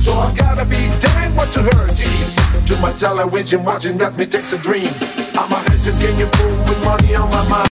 So I gotta be damned what you heard, G. Too much television watching got me takes a dream. I'm a hunter, can you fool with money on my mind?